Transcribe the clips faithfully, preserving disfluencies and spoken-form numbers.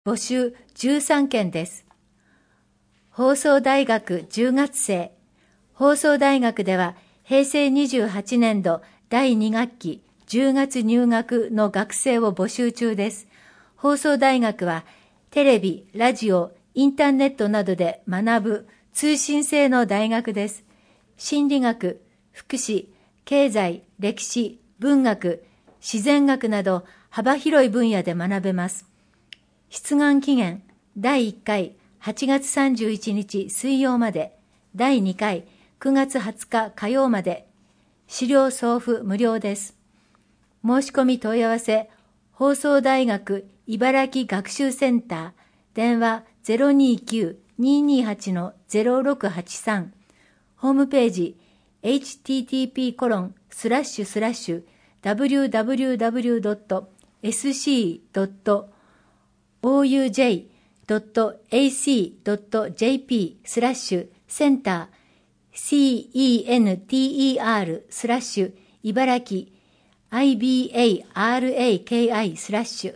募集じゅうさんけんです。放送大学じゅうがつ生。放送大学ではへいせいにじゅうはちねんどだいにがっきじゅうがつ入学の学生を募集中です。放送大学はテレビ、ラジオ、インターネットなどで学ぶ通信制の大学です。心理学、福祉、経済、歴史、文学、自然学など幅広い分野で学べます。出願期限だいいっかいはちがつさんじゅういちにち水曜まで、だいにかいくがつはつか火曜まで、資料送付無料です。申し込み問い合わせ、放送大学茨城学習センター、電話 ゼロにーきゅう にーにーはち ゼロろくはちさん、ホームページ エイチティーティーピーコロンスラッシュスラッシュダブリューダブリューダブリュードットエスシードットオーユージェイドットエーシードットジェーピー スラッシュセンター シーイーエヌティーイーアール スラッシュ茨城 アイビーエーアールエーケーアイ スラッシュ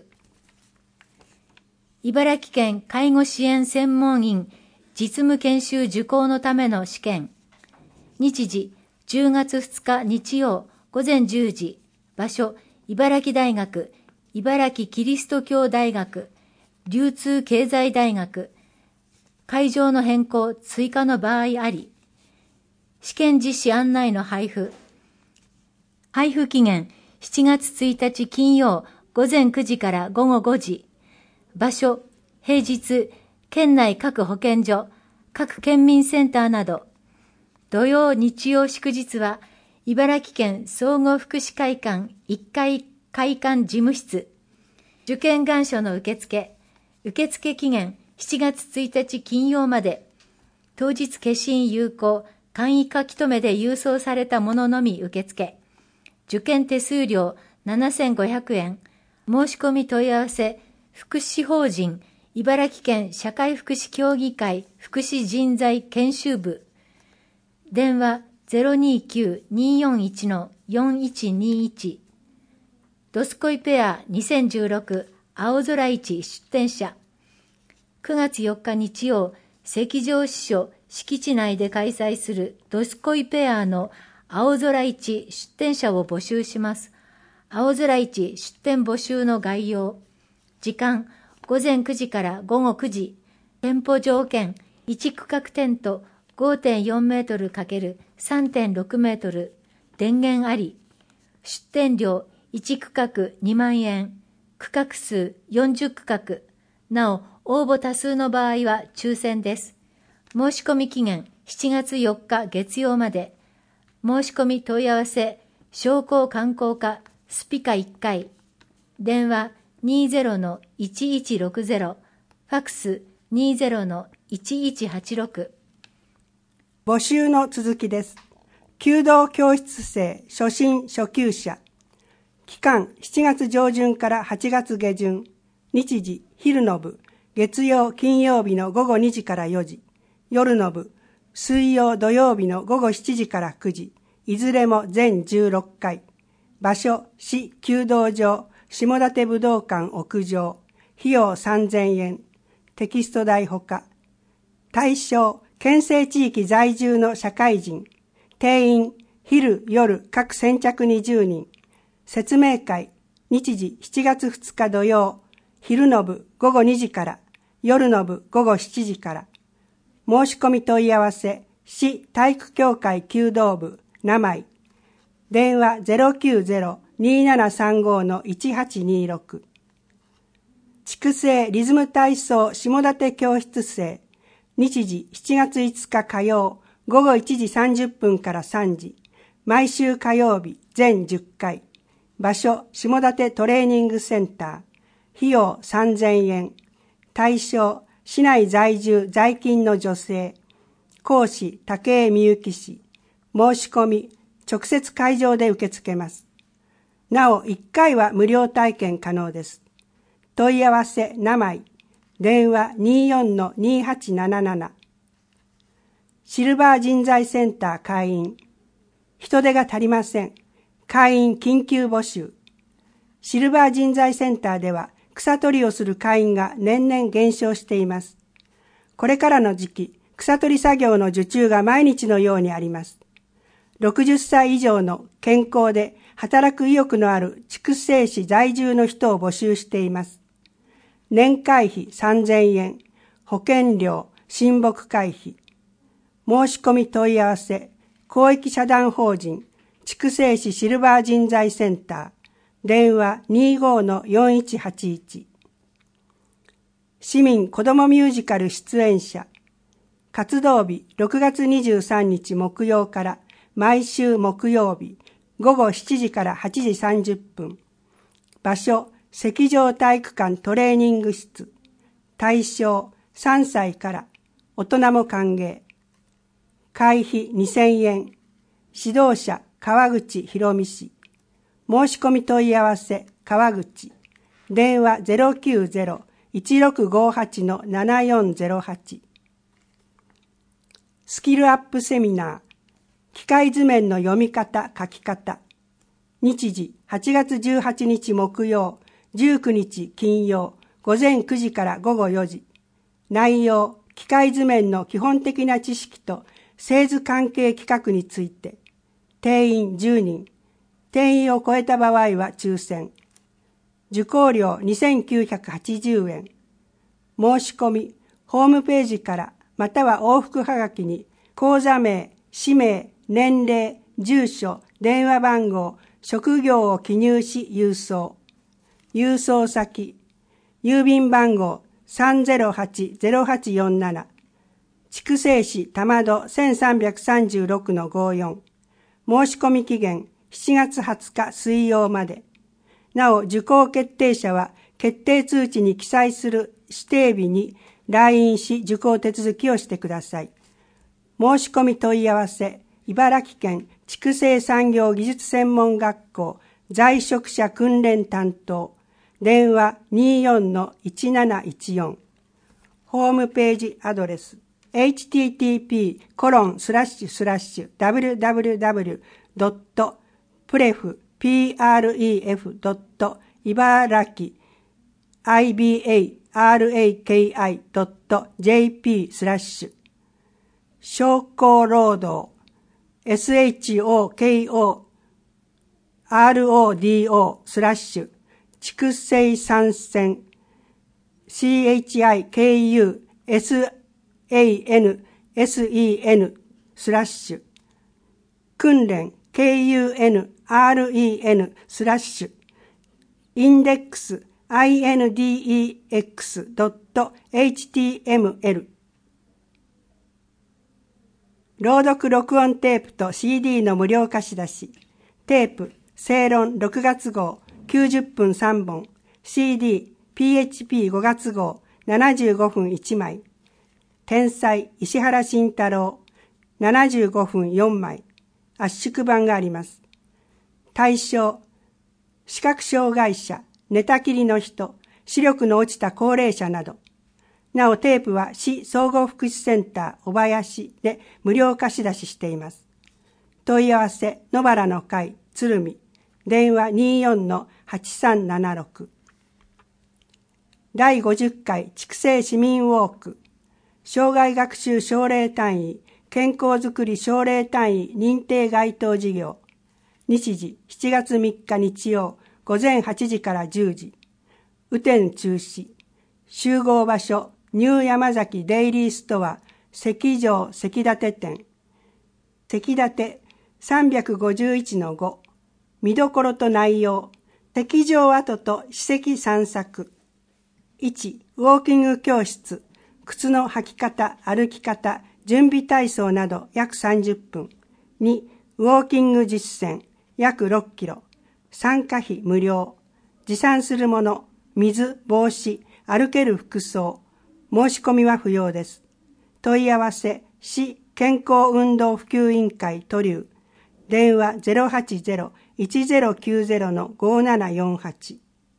茨城県介護支援専門員実務研修受講のための試験。日時じゅうがつふつか日曜ごぜんじゅうじ。場所茨城大学、茨城キリスト教大学、流通経済大学。会場の変更追加の場合あり。試験実施案内の配布。配布期限しちがつついたち金曜ごぜんくじからごごごじ。場所平日県内各保健所、各県民センターなど。土曜日曜祝日は茨城県総合福祉会館いっかい会館事務室。受験願書の受付。受付期限しちがつついたち金曜まで。当日消印有効、簡易書き留めで郵送されたもののみ受付。受験手数料ななせんごひゃくえん。申し込み問い合わせ、福祉法人茨城県社会福祉協議会福祉人材研修部。電話 ゼロにーきゅう にーよんいち よんいちにーいち。ドスコイペアにせんじゅうろく青空市出展者。くがつよっか日曜、赤城支所敷地内で開催するドスコイペアの青空市出展者を募集します。青空市出展募集の概要。時間、ごぜんくじからごごくじ。店舗条件、いち区画テント ごてんよんメートル×さんてんろくメートル。電源あり。出店料いち区画にまんえん。区画数よんじゅう区画。なお、応募多数の場合は抽選です。申し込み期限しちがつよっか月曜まで。申し込み問い合わせ、商工観光課スピカいっかい。電話 にーぜろのいちいちろくぜろ。ファクス にーぜろのいちいちはちろく。 募集の続きです。弓道教室生初心初級者。期間しちがつじょうじゅんからはちがつげじゅん。日時昼の部、月曜金曜日のごごにじからよじ。夜の部、水曜土曜日のごごしちじからくじ。いずれも全じゅうろっかい。場所市弓道場下館武道館屋上。費用さんぜんえん。テキスト代ほか。対象県西地域在住の社会人。定員昼夜各先着にじゅうにん。説明会日時しちがつふつか土曜。昼の部ごごにじから夜の部ごごしちじから。申し込み問い合わせ市体育協会弓道部名前。電話 ゼロきゅうゼロ にーななさんご のいちはちにーろく。畜生リズム体操下館教室生。日時しちがついつか火曜ごごいちじさんじゅっぷんからさんじ。毎週火曜日全じゅっかい。場所下館トレーニングセンター。費用さんぜんえん。対象市内在住在勤の女性。講師武江美幸氏。申し込み直接会場で受け付けます。なおいっかいは無料体験可能です。問い合わせ名前。電話 にーよんのにーはちなななな。シルバー人材センター会員。人手が足りません。会員緊急募集。シルバー人材センターでは草取りをする会員が年々減少しています。これからの時期、草取り作業の受注が毎日のようにあります。ろくじゅっさい以上の健康で働く意欲のある筑西市在住の人を募集しています。年会費さんぜんえん、保険料、親睦会費。申し込み問い合わせ、公益社団法人、筑西市シルバー人材センター、電話 にじゅうごのよんいちはちいち。市民子どもミュージカル出演者、活動日ろくがつにじゅうさんにち木曜から毎週木曜日ごごしちじからはちじさんじゅっぷん。場所、石上体育館トレーニング室。対象、さんさいから大人も歓迎。会費にせんえん。指導者、川口博美氏。申し込み問い合わせ、川口。電話 ゼロきゅうゼロ いちろくごはち ななよんゼロはち。スキルアップセミナー。機械図面の読み方、書き方。日時、はちがつじゅうはちにち木曜、じゅうくにち金曜、ごぜんくじからごごよじ。内容、機械図面の基本的な知識と製図関係企画について。定員じゅうにん。定員を超えた場合は抽選。受講料にせんきゅうひゃくはちじゅうえん。申し込み、ホームページからまたは往復はがきに、口座名、氏名、年齢、住所、電話番号、職業を記入し郵送。郵送先、郵便番号 さんぜろはち ぜろはちよんなな。筑西市玉戸 せんさんびゃくさんじゅうろくのごじゅうよん。申し込み期限しちがつはつか水曜まで。なお、受講決定者は決定通知に記載する指定日に来院し受講手続きをしてください。申し込み問い合わせ、茨城県筑西産業技術専門学校在職者訓練担当。電話 にじゅうよんのいちなないちよん。ホームページアドレス エイチティーティーピーコロンスラッシュスラッシュダブリューダブリューダブリュードットプレフプレフドット茨城 アイビーエーアールエーケーアイドットジェーピー スラッシュ商工労働 エスエイチオーケーオーアールオーディーオー スラッシュ筑西参戦 シーエイチアイケーユーエスエーエヌエスイーエヌ スラッシュ訓練 ケーユーエヌアールイーエヌ スラッシュインデックス アイエヌディーイーエックスドットエイチティーエムエル 朗読録音テープと シーディー の無料貸し出し。テープ、正論ろくがつ号きゅうじゅっぷんさんぼん。シーディー、ピーエイチピーごがつ号ななじゅうごふんいちまい。天才、石原慎太郎ななじゅうごふんよんまい。圧縮版があります。対象、視覚障害者、寝たきりの人、視力の落ちた高齢者など。なおテープは市総合福祉センター小林で無料貸し出ししています。問い合わせ、野原の会、鶴見、電話 にじゅうよんのはちさんななろく。だいごじゅっかい筑西市民ウォーク、障害学習奨励単位、健康づくり奨励単位認定該当事業。日時しちがつみっか日曜、ごぜんはちじからじゅうじ。雨天中止。集合場所、ニュー山崎デイリーストア、石上関立店。関立さんびゃくごじゅういちのご。見どころと内容。石上跡と史跡散策。いち. ウォーキング教室。靴の履き方、歩き方、準備体操など約さんじゅっぷん。に. ウォーキング実践。約ろっキロ。参加費無料。持参するもの、水、帽子、歩ける服装。申し込みは不要です。問い合わせ、市健康運動普及委員会都留。電話 ゼロはちゼロ いちゼロきゅうゼロのごななよんはち。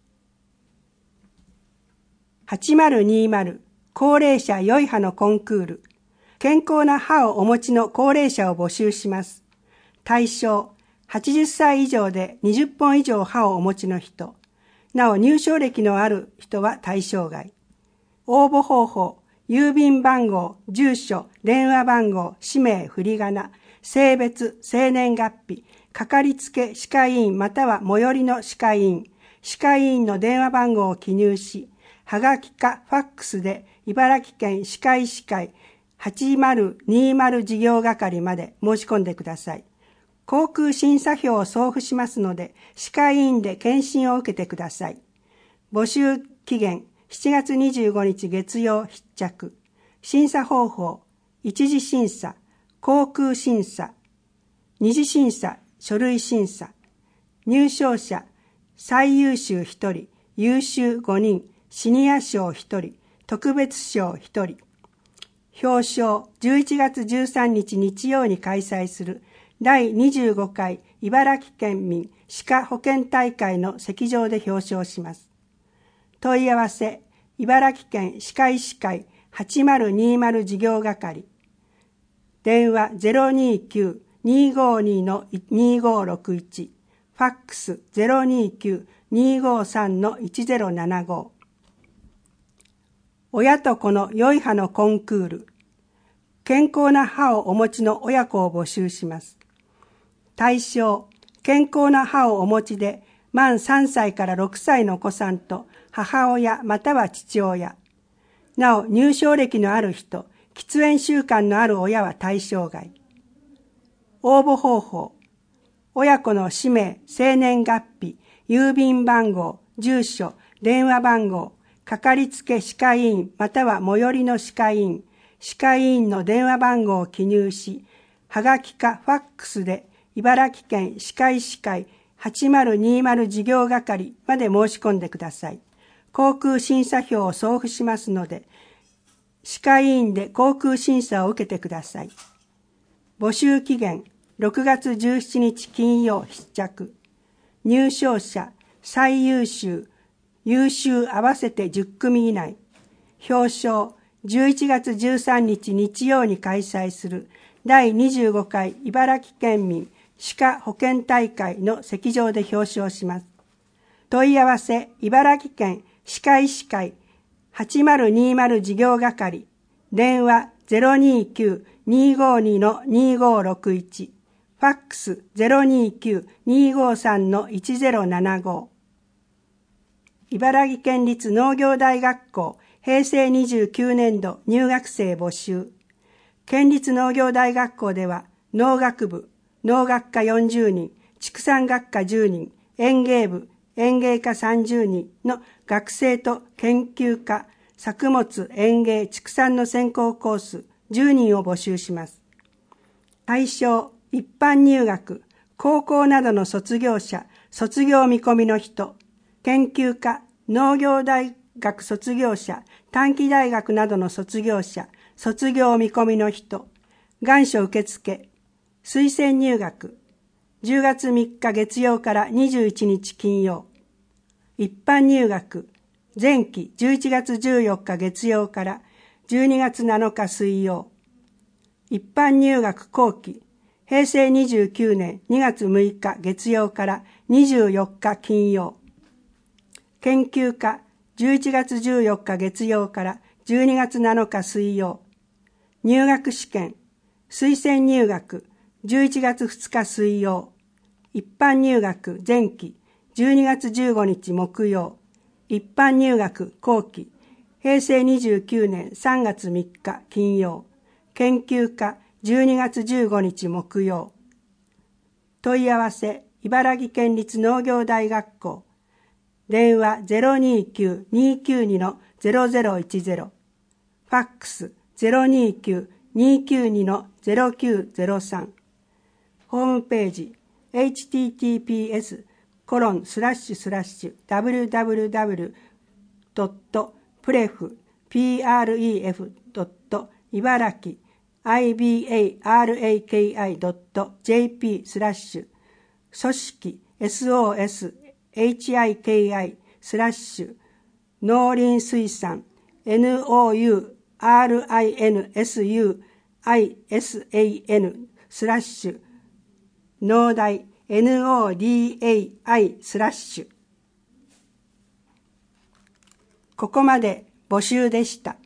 はちまるにまる高齢者良い歯のコンクール。健康な歯をお持ちの高齢者を募集します。対象、はちじゅっさい以上でにじゅっぽん以上歯をお持ちの人。 なお入省歴のある人は対象外。応募方法、郵便番号、住所、電話番号、氏名、振り仮名、性別、生年月日、かかりつけ歯科医院または最寄りの歯科医院、歯科医院の電話番号を記入し、はがきかファックスで茨城県歯科医師会はちまるにまる事業係まで申し込んでください。航空審査票を送付しますので、歯科医院で検診を受けてください。募集期限しちがつにじゅうごにち月曜必着。審査方法、一次審査、航空審査、二次審査、書類審査。入賞者、最優秀ひとり、優秀ごにん、シニア賞ひとり、特別賞ひとり。表彰、じゅういちがつじゅうさんにち日曜に開催するだいにじゅうごかい茨城県民歯科保健大会の席上で表彰します。問い合わせ、茨城県歯科医師会はちまるにまる事業係。電話 ゼロにーきゅう にーごーにー のにーごーろくいち。ファックス ゼロにーきゅう にーごーさん のいちゼロななご。親と子の良い歯のコンクール。健康な歯をお持ちの親子を募集します。対象、健康な歯をお持ちで満さんさいからろくさいのお子さんと母親または父親。なお入賞歴のある人、喫煙習慣のある親は対象外。応募方法、親子の氏名、生年月日、郵便番号、住所、電話番号、かかりつけ歯科医院または最寄りの歯科医院、歯科医院の電話番号を記入し、はがきかファックスで茨城県歯科医師会はちまるにまる事業係まで申し込んでください。航空審査票を送付しますので、歯科医院で航空審査を受けてください。募集期限ろくがつじゅうしちにち金曜必着。入賞者、最優秀、優秀合わせてじゅっくみ以内。表彰、じゅういちがつじゅうさんにち日曜に開催するだいにじゅうごかい茨城県民歯科保健大会の席上で表彰します。問い合わせ、茨城県歯科医師会はちまるにまる事業係。電話 ゼロにーきゅう にーごーにー のにーごーろくいち。ファックス ゼロにーきゅう にーごーさん のいちゼロななご。茨城県立農業大学校へいせいにじゅうきゅうねんど入学生募集。県立農業大学校では農学部、農学科よんじゅうにん、畜産学科じゅうにん、園芸部、園芸科さんじゅうにんの学生と研究科、作物、園芸、畜産の専攻コースじゅうにんを募集します。対象、一般入学、高校などの卒業者、卒業見込みの人、研究科、農業大学卒業者、短期大学などの卒業者、卒業見込みの人、願書受付、推薦入学、じゅうがつみっか月曜からにじゅういちにち金曜、一般入学、前期じゅういちがつじゅうよっか月曜からじゅうにがつなのか水曜、一般入学後期、へいせいにじゅうきゅうねんにがつむいか月曜からにじゅうよっか金曜、研究科じゅういちがつじゅうよっか月曜からじゅうにがつなのか水曜、入学試験、推薦入学じゅういちがつふつか水曜、一般入学前期じゅうにがつじゅうごにち木曜、一般入学後期へいせいにじゅうきゅうねんさんがつみっか金曜、研究科じゅうにがつじゅうごにち木曜。問い合わせ、茨城県立農業大学校。電話 ゼロにーきゅう にーきゅうに のゼロゼロいちゼロ。ファックス ゼロにーきゅう にーきゅうに のゼロきゅうゼロさん。ホームページ、エイチティーティーピーエスコロンスラッシュスラッシュダブリューダブリューダブリュードットプレフプドット茨城アイビーエーアールエーケーアイドットジェーピースラッシュ組織 エスオーエスエイチアイケーアイ スラッシュ農林水産 ノーラインスイサン スラッシュ農大 ノーディーエーアイ スラッシュここまで募集でした。